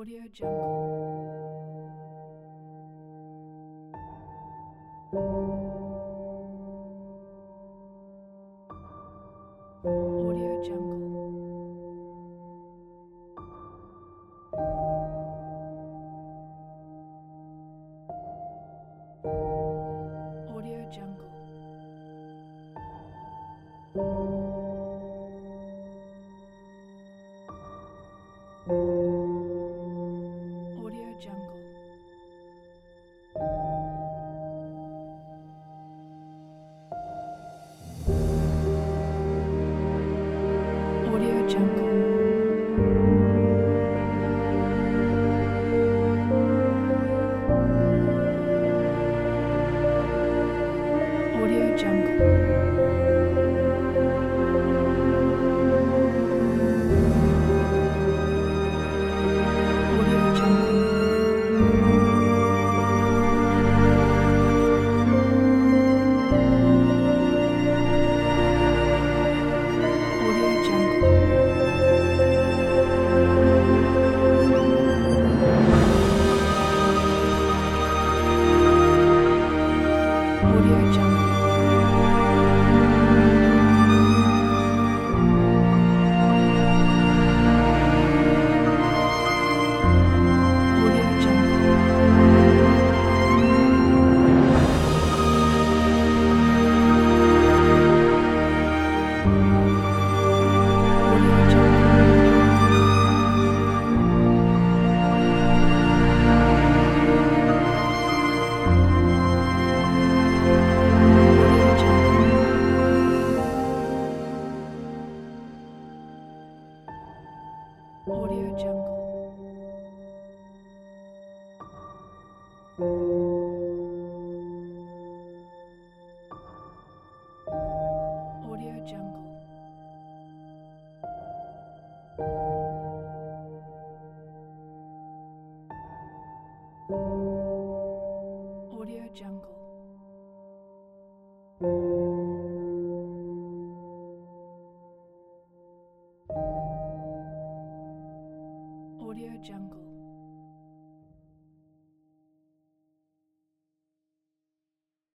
Audio Jungle. Audio Jungle. Audio Jungle. Audio Jungle. Audio Jungle. Audio Jungle. Audio Jungle. Audio Jungle. Audio Jungle. Audio Jungle. Audio Jungle. Audio Jungle. Audio Jungle. Audio Jungle. Audio Jungle.